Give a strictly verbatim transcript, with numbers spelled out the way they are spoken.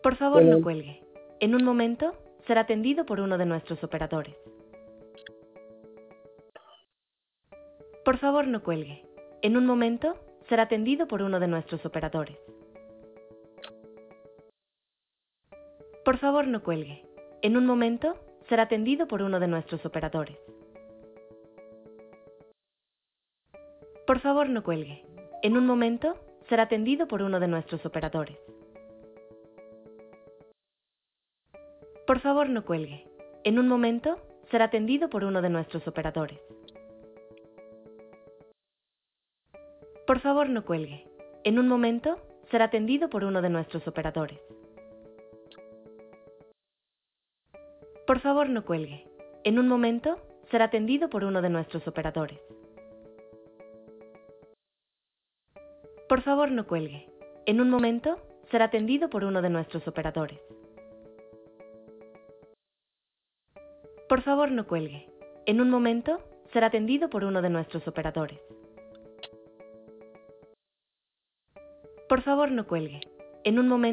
Por favor, no Bueno, cuelgue. En un momento será atendido por uno de nuestros operadores. Por favor, no cuelgue. En un momento será atendido por uno de nuestros operadores. Por favor, no cuelgue. En un momento será atendido por uno de nuestros operadores. Por favor, no cuelgue. En un momento será atendido por uno de nuestros operadores. Por favor, no cuelgue. En un momento será atendido por uno de nuestros operadores. Por favor, no cuelgue. En un momento será atendido por uno de nuestros operadores. Por favor, no cuelgue. En un momento será atendido por uno de nuestros operadores. Por favor, no cuelgue. En un momento será atendido por uno de nuestros operadores. Por favor, no cuelgue. En un momento será atendido por uno de nuestros operadores. Por favor, no cuelgue. En un momento